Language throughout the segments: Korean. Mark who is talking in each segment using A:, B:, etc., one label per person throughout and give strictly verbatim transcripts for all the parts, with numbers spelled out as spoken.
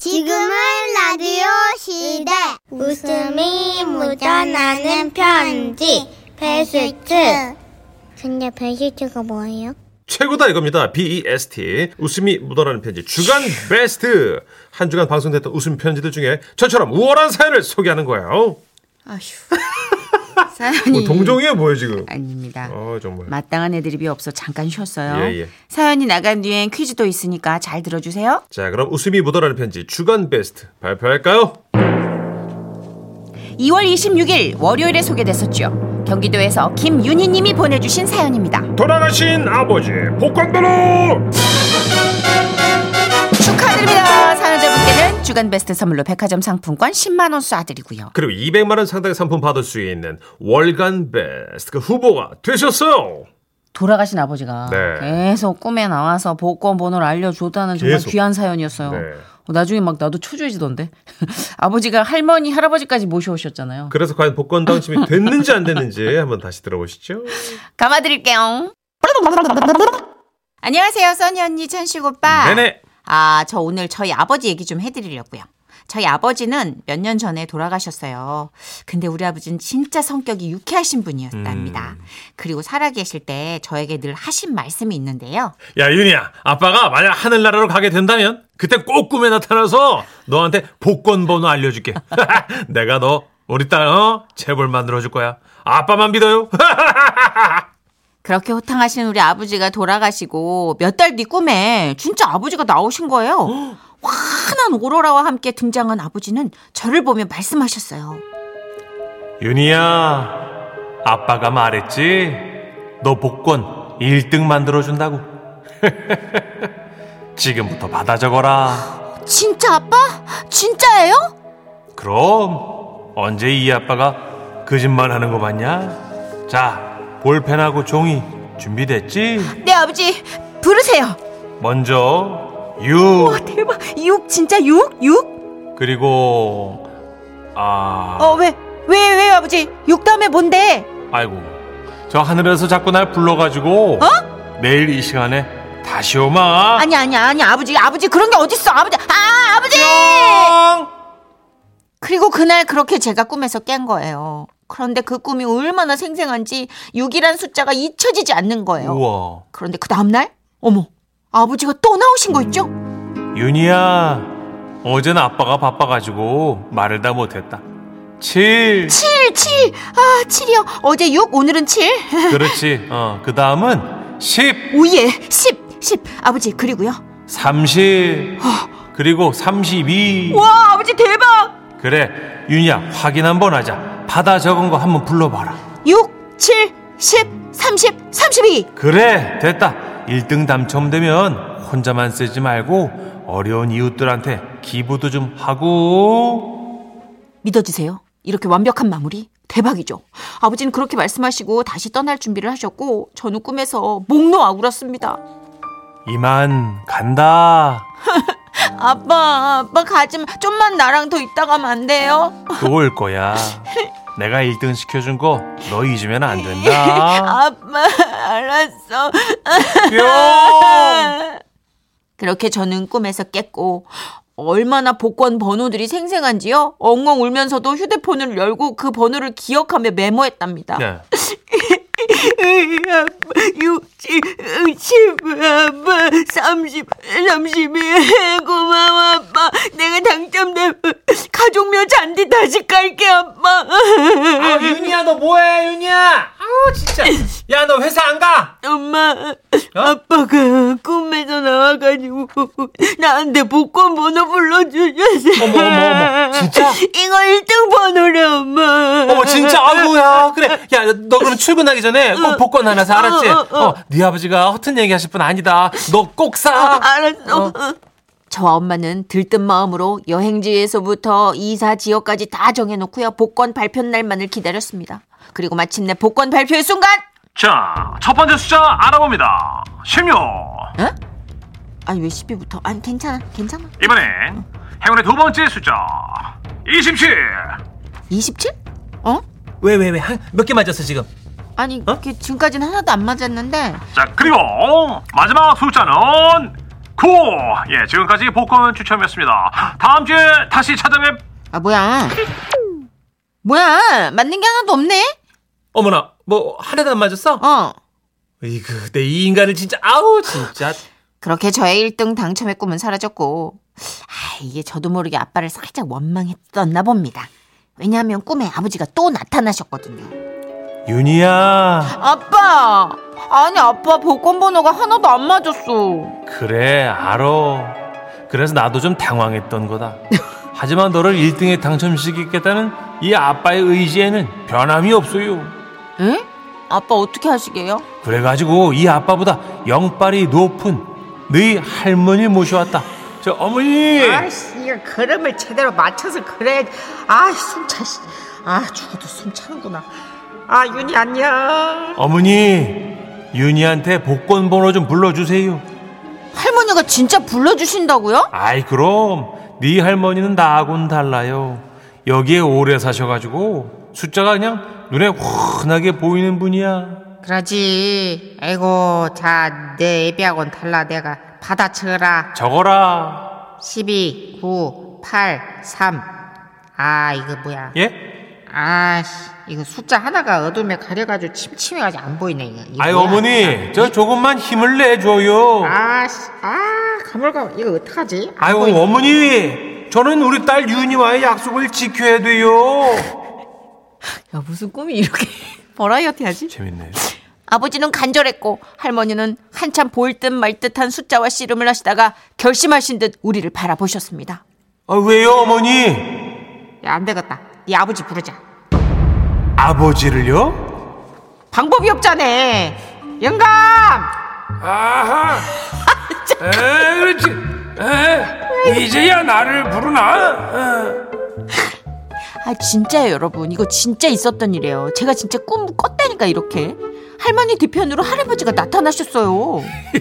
A: 지금은 라디오 시대. 웃음이 묻어나는 편지. 베스트. 근데 베스트가 뭐예요?
B: 최고다 이겁니다. 베스트. 웃음이 묻어나는 편지 주간 베스트. 한 주간 방송됐던 웃음 편지들 중에 저처럼 우월한 사연을 소개하는 거예요.
C: 아휴. 사연이
B: 뭐 동종이에요 뭐예요 지금?
C: 아닙니다.
B: 어, 정말.
C: 마땅한 애드립이 없어 잠깐 쉬었어요.
B: 예, 예.
C: 사연이 나간 뒤엔 퀴즈도 있으니까 잘 들어주세요.
B: 자, 그럼 웃음이 묻어나는 편지 주간 베스트 발표할까요?
C: 이월 이십육일 월요일에 소개됐었죠. 경기도에서 김윤희님이 보내주신 사연입니다.
B: 돌아가신 아버지 복권번호
C: 축하드립니다. 사연자분께는 주간 베스트 선물로 백화점 상품권 십만 원 쏴드리고요.
B: 그리고 이백만 원 상당의 상품 받을 수 있는 월간 베스트 그 후보가 되셨어요.
C: 돌아가신 아버지가
B: 네.
C: 계속 꿈에 나와서 복권 번호를 알려줬다는 정말
B: 계속.
C: 귀한 사연이었어요.
B: 네.
C: 어, 나중에 막 나도 초조해지던데. 아버지가 할머니 할아버지까지 모셔오셨잖아요.
B: 그래서 과연 복권 당첨이 됐는지 안 됐는지 한번 다시 들어보시죠.
C: 감아드릴게요. 안녕하세요, 써니 언니, 천식 오빠.
B: 네네.
C: 아, 저 오늘 저희 아버지 얘기 좀 해드리려고요. 저희 아버지는 몇 년 전에 돌아가셨어요. 근데 우리 아버지는 진짜 성격이 유쾌하신 분이었답니다. 음. 그리고 살아계실 때 저에게 늘 하신 말씀이 있는데요.
B: 야, 윤희야, 아빠가 만약 하늘나라로 가게 된다면 그때 꼭 꿈에 나타나서 너한테 복권 번호 알려줄게. 내가 너 우리 딸 어? 재벌 만들어줄 거야. 아빠만 믿어요.
C: 그렇게 호탕하신 우리 아버지가 돌아가시고 몇 달 뒤 꿈에 진짜 아버지가 나오신 거예요. 환한 오로라와 함께 등장한 아버지는 저를 보며 말씀하셨어요.
B: 윤희야, 아빠가 말했지? 너 복권 일 등 만들어준다고. 지금부터 받아 적어라.
C: 진짜 아빠? 진짜예요?
B: 그럼 언제 이 아빠가 거짓말하는 거 봤냐? 자, 볼펜하고 종이 준비됐지?
C: 네, 아버지 부르세요.
B: 먼저 육.
C: 와, 대박. 육 진짜 육? 육?
B: 그리고 아.
C: 어, 왜? 왜, 왜 아버지? 육 다음에 뭔데?
B: 아이고, 저 하늘에서 자꾸 날 불러가지고
C: 어?
B: 내일 이 시간에 다시 오마.
C: 아니 아니 아니 아버지 아버지 그런 게 어딨어 아버지. 아 아버지.
B: 뿅!
C: 그리고 그날 그렇게 제가 꿈에서 깬 거예요. 그런데 그 꿈이 얼마나 생생한지 육이란 숫자가 잊혀지지 않는 거예요.
B: 우와.
C: 그런데 그 다음날 어머 아버지가 또 나오신 거 있죠?
B: 윤희야, 어제는 아빠가 바빠가지고 말을 다 못했다. 칠.
C: 칠, 칠. 아, 칠이요. 어제 육, 오늘은 칠.
B: 그렇지. 어, 그 다음은 십.
C: 오예, 십, 십. 아버지, 그리고요.
B: 삼십. 그리고 삼십이.
C: 와, 아버지 대박.
B: 그래, 윤희야, 확인 한번 하자. 받아 적은 거 한번 불러봐라.
C: 육, 칠, 십, 삼십, 삼십이.
B: 그래, 됐다. 일 등 당첨되면 혼자만 쓰지 말고 어려운 이웃들한테 기부도 좀 하고.
C: 믿어주세요. 이렇게 완벽한 마무리 대박이죠. 아버지는 그렇게 말씀하시고 다시 떠날 준비를 하셨고 저는 꿈에서 목 놓아 울었습니다.
B: 이만 간다.
C: 아빠, 아빠 가지마. 좀만 나랑 더 있다 가면 안 돼요?
B: 또 올 거야. 내가 일 등 시켜준 거 너 잊으면 안 된다.
C: 아빠, 알았어.
B: 뿅!
C: 그렇게 저는 꿈에서 깼고 얼마나 복권 번호들이 생생한지요. 엉엉 울면서도 휴대폰을 열고 그 번호를 기억하며 메모했답니다.
B: 네.
C: 아빠, 육십, 십, 아빠, 삼십, 삼십이. 고마워, 아빠. 내가 당첨되면 가족묘 잔디 다시 깔게, 아빠.
B: 아, 윤희야, 너 뭐해, 윤희야? 아우, 진짜. 야, 너 회사 안 가?
C: 엄마,
B: 어?
C: 아빠가 꿈에서 나와가지고 나한테 복권 번호 불러주셨어.
B: 어머, 어머, 어머. 진짜?
C: 이거 일 등 번호래, 엄마.
B: 어머, 진짜? 아이고야. 그래. 야, 너 그럼 출근하기 전에 꼭 복권 하나 사, 알았지?
C: 어, 어, 어.
B: 어, 네 아버지가 허튼 얘기 하실 분 아니다. 너 꼭 사.
C: 어, 알았어.
B: 어.
C: 저와 엄마는 들뜬 마음으로 여행지에서부터 이사 지역까지 다 정해놓고요. 복권 발표 날만을 기다렸습니다. 그리고 마침내 복권 발표의 순간.
B: 자, 첫 번째 숫자 알아봅니다. 십육.
C: 어? 아니 왜 십이부터? 아니 괜찮아, 괜찮아.
B: 이번엔 행운의 두 번째 숫자 이십칠.
C: 이십칠? 어?
D: 왜 왜 왜 몇 개 맞았어 지금?
C: 아니 그게 지금까지는 하나도 안 맞았는데.
B: 자, 그리고 마지막 숫자는 구. 예, 지금까지 복권 추첨이었습니다. 다음 주에 다시 찾아뵙.
C: 아, 뭐야. 뭐야, 맞는 게 하나도 없네?
D: 어머나, 뭐 하나도 안 맞았어?
C: 어.
D: 이그, 내 이 인간을 진짜 아우 진짜.
C: 그렇게 저의 일 등 당첨의 꿈은 사라졌고, 아, 이게 저도 모르게 아빠를 살짝 원망했었나 봅니다. 왜냐하면 꿈에 아버지가 또 나타나셨거든요.
B: 윤희야.
C: 아빠! 아니, 아빠 복권 번호가 하나도 안 맞았어.
B: 그래, 알어. 그래서 나도 좀 당황했던 거다. 하지만 너를 일 등에 당첨시키겠다는 이 아빠의 의지에는 변함이 없어요.
C: 에? 아빠 어떻게 하시게요?
B: 그래가지고 이 아빠보다 영빨이 높은 너희 할머니 모셔왔다. 저 어머니.
C: 아이씨, 이거 걸음을 제대로 맞춰서 그래. 아, 숨 차. 아, 죽어도 숨 차는구나. 아, 윤희 안녕.
B: 어머니, 윤희한테 복권 번호 좀 불러주세요.
C: 할머니가 진짜 불러주신다고요?
B: 아이, 그럼 네 할머니는 나하고는 달라요. 여기에 오래 사셔가지고 숫자가 그냥 눈에 환하게 보이는 분이야.
C: 그러지. 아이고, 자, 내 애비하고는 달라. 내가 받아 적어라.
B: 적어라.
C: 십이, 구, 팔, 삼. 아, 이거 뭐야?
B: 예?
C: 아씨, 이거 숫자 하나가 어둠에 가려가지고 침침해가지고 안 보이네. 이거. 이거
B: 아이,
C: 뭐야?
B: 어머니, 저 조금만 힘을 내줘요.
C: 아씨, 아, 가물가물. 이거 어떡하지? 안
B: 아유,
C: 보이네.
B: 어머니, 저는 우리 딸 윤희와의 약속을 지켜야 돼요.
C: 야, 무슨 꿈이 이렇게 버라이어티하지?
B: 재밌네.
C: 아버지는 간절했고 할머니는 한참 보일 듯 말 듯한 숫자와 씨름을 하시다가 결심하신 듯 우리를 바라보셨습니다.
B: 아, 왜요, 어머니?
C: 야, 안 되겠다. 네 아버지 부르자.
B: 아버지를요?
C: 방법이 없잖아. 영감!
B: 아하. 에, 그렇지. 에, 이제야 나를 부르나? 에.
C: 아, 진짜예요, 여러분. 이거 진짜 있었던 일이에요. 제가 진짜 꿈 꿨다니까, 이렇게. 할머니 뒤편으로 할아버지가 나타나셨어요.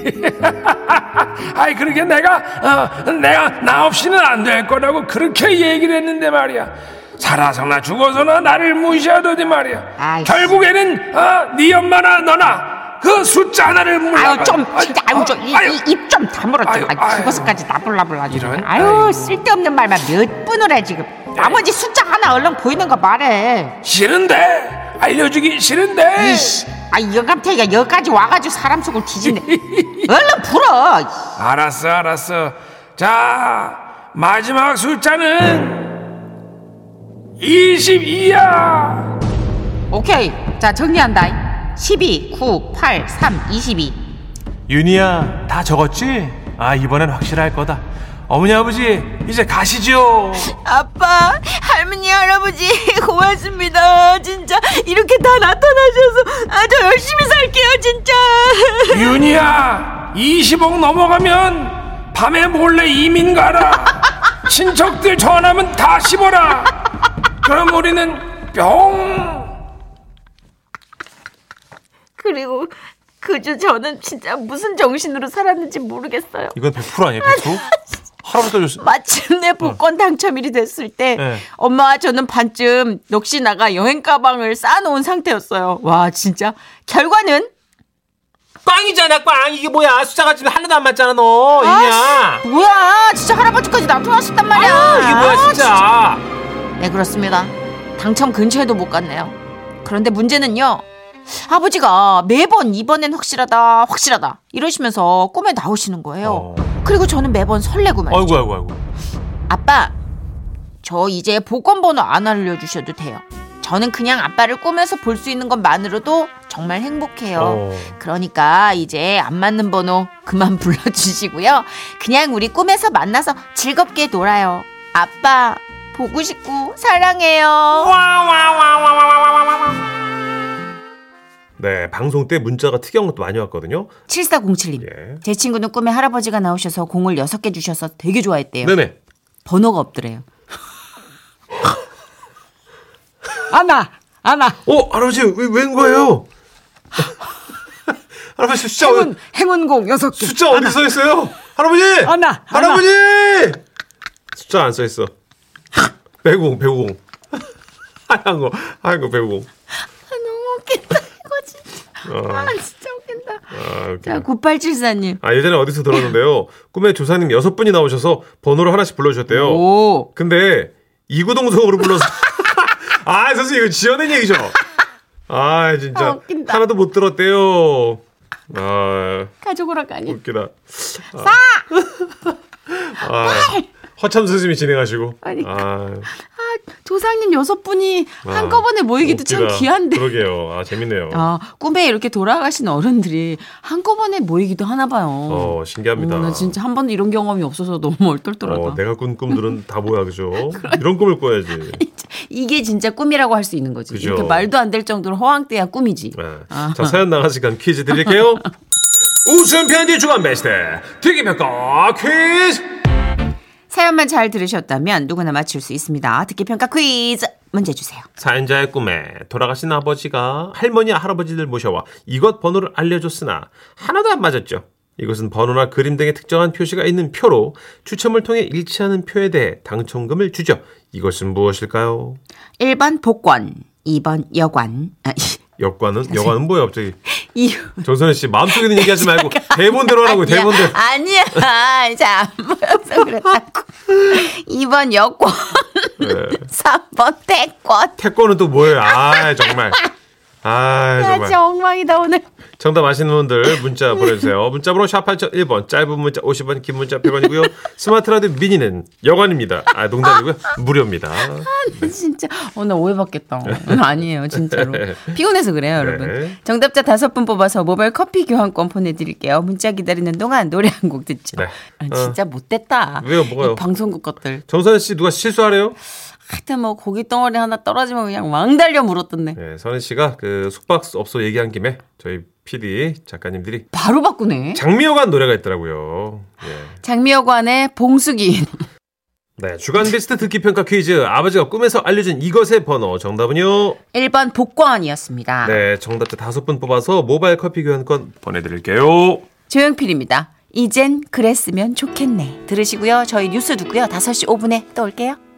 E: 아이, 그러게 내가 어, 내가 나 없이는 안 될 거라고 그렇게 얘기를 했는데 말이야. 살아서나 죽어서나 나를 무시하더니 말이야.
C: 아이씨.
E: 결국에는 어, 네 엄마나 너나 그 숫자 하나를 몰라.
C: 아유, 좀, 진짜, 아유, 좀, 입 좀 다물어, 좀.
E: 아유,
C: 아유,
E: 아유.
C: 그것까지 나불나불 아주.
E: 이런,
C: 아유,
E: 아이고.
C: 쓸데없는 말만 몇 분을 해, 지금. 나머지 숫자 하나 얼른 보이는 거 말해.
E: 싫은데 알려주기 싫은데.
C: 이씨, 아, 영감태기가 여기까지 와가지고 사람 속을 뒤지네. 얼른 불어.
E: 알았어 알았어. 자, 마지막 숫자는 이십이야.
C: 오케이. 자, 정리한다. 십이, 구, 팔, 삼, 이십이.
B: 윤희야, 다 적었지? 아, 이번엔 확실할 거다. 어머니, 아버지, 이제 가시죠.
C: 아빠, 할머니, 할아버지, 고맙습니다. 진짜, 이렇게 다 나타나셔서, 아, 저 열심히 살게요, 진짜.
E: 윤희야, 이십억 넘어가면 밤에 몰래 이민 가라. 친척들 전화면 다 씹어라. 그럼 우리는 뿅.
C: 그리고, 그주 저는 진짜 무슨 정신으로 살았는지 모르겠어요.
B: 이건 백 퍼센트 아니에요, 백 퍼센트? 할아버지 떠줬어.
C: 마침내 복권 당첨일이 됐을 때
B: 네.
C: 엄마와 저는 반쯤 넋이 나가 여행 가방을 쌓아놓은 상태였어요. 와, 진짜 결과는
D: 꽝이잖아, 꽝. 이게 뭐야? 숫자가 지금 하나도 안 맞잖아, 너. 이냐?
C: 뭐야, 진짜 할아버지까지 나타나셨단 말이야.
D: 아, 이게 뭐야, 진짜.
C: 네, 그렇습니다. 당첨 근처에도 못 갔네요. 그런데 문제는요, 아버지가 매번 이번엔 확실하다 확실하다 이러시면서 꿈에 나오시는 거예요.
B: 어.
C: 그리고 저는 매번 설레고 말이죠.
B: 아이고, 아이고, 아이고.
C: 아빠, 저 이제 복권 번호 안 알려주셔도 돼요. 저는 그냥 아빠를 꿈에서 볼 수 있는 것만으로도 정말 행복해요.
B: 어.
C: 그러니까 이제 안 맞는 번호 그만 불러주시고요. 그냥 우리 꿈에서 만나서 즐겁게 놀아요. 아빠, 보고 싶고 사랑해요.
B: 네, 방송 때 문자가 특이한 것도 많이 왔거든요.
C: 칠사공칠님.
B: 예.
C: 제 친구는 꿈에 할아버지가 나오셔서 공을 여섯 개 주셔서 되게 좋아했대요.
B: 네네.
C: 번호가 없더래요. 아나, 아나.
B: 어, 할아버지, 왜, 웬 거예요? 할아버지, 숫자,
C: 행운, 행운공 여섯 개.
B: 숫자 어디 써 있어요? 할아버지!
C: 하나,
B: 할아버지! 숫자 안 써 있어. 배구공, 배구공. 하얀 거, 하얀 거 배구공.
C: 아, 너무 웃긴다, 이거 진짜.
B: 어.
C: 아, 진짜 웃긴다.
B: 아, 웃기다.
C: 자, 구팔칠사님.
B: 아, 예전에 어디서 들었는데요. 꿈에 조사님 여섯 분이 나오셔서 번호를 하나씩 불러주셨대요.
C: 오.
B: 근데 이구동성으로 불러서. 아, 선생님 이거 지어낸 얘기죠. 아, 진짜
C: 아, 웃긴다.
B: 하나도 못 들었대요. 아,
C: 가족 오락가니.
B: 웃기다. 싸. 아, 허참 스님이 진행하시고.
C: 아니,
B: 아,
C: 조상님 여섯 분이 한꺼번에 모이기도 참
B: 웃기다.
C: 귀한데.
B: 그러게요. 아, 재밌네요.
C: 아, 꿈에 이렇게 돌아가신 어른들이 한꺼번에 모이기도 하나 봐요.
B: 어, 신기합니다.
C: 어, 나 진짜 한 번도 이런 경험이 없어서 너무 얼떨떨하다.
B: 어, 내가 꾼 꿈들은 다 뭐야, 그죠? 이런 꿈을 꿔야지.
C: 이게 진짜 꿈이라고 할 수 있는 거지.
B: 그죠.
C: 이렇게 말도 안 될 정도로 허황돼야 꿈이지.
B: 네.
C: 아.
B: 자, 사연 나갈 시간 퀴즈 드릴게요. 웃음 편지 주간 베스트 듣기평가 퀴즈.
C: 사연만 잘 들으셨다면 누구나 맞출 수 있습니다. 듣기평가 퀴즈 문제 주세요.
B: 사연자의 꿈에 돌아가신 아버지가 할머니 할아버지들 모셔와 이것 번호를 알려줬으나 하나도 안 맞았죠. 이것은 번호나 그림 등의 특정한 표시가 있는 표로 추첨을 통해 일치하는 표에 대해 당첨금을 주죠. 이것은 무엇일까요?
C: 일 번 복권, 이 번 여관. 아,
B: 여관은? 여관은 뭐야 갑자기?
C: 이
B: 조선혜 씨 마음속에 있는 얘기하지 말고 대본대로 하라고. 대본대로.
C: 아니야. 이제 안 보여서 그랬다고. 이 번 여권.
B: 네.
C: 삼 번 태권.
B: 태권은 또 뭐예요? 아 정말. 아
C: 야,
B: 정말.
C: 진짜 엉망이다 오늘.
B: 정답 아시는 분들 문자 보내주세요. 문자번호 샵 팔공공일 번, 짧은 문자 오십 원, 긴 문자 백 원이고요. 스마트 라디오 미니는 여관입니다. 아 농담이고요. 무료입니다.
C: 네. 진짜 오늘 오해받겠다. 아니에요 진짜로. 피곤해서 그래요 여러분.
B: 네.
C: 정답자 다섯 분 뽑아서 모바일 커피 교환권 보내드릴게요. 문자 기다리는 동안 노래 한 곡 듣죠.
B: 네.
C: 아, 진짜 못됐다.
B: 왜요? 뭐가요?
C: 이 방송국 것들.
B: 정선혜 씨 누가 실수하래요?
C: 하여튼 뭐 고기 덩어리 하나 떨어지면 그냥 왕달려 물었던데.
B: 네, 선혜 씨가 그 숙박업소 얘기한 김에 저희 피디 작가님들이
C: 바로 바꾸네.
B: 장미여관 노래가 있더라고요. 예.
C: 장미여관의 봉숙이.
B: 네, 주간 베스트 듣기 평가 퀴즈. 아버지가 꿈에서 알려준 이것의 번호 정답은요.
C: 일 번 복권이었습니다.
B: 네, 정답자 다섯 분 뽑아서 모바일 커피 교환권 보내드릴게요.
C: 조용필입니다. 이젠 그랬으면 좋겠네. 들으시고요. 저희 뉴스 듣고요. 다섯 시 오 분에 또 올게요.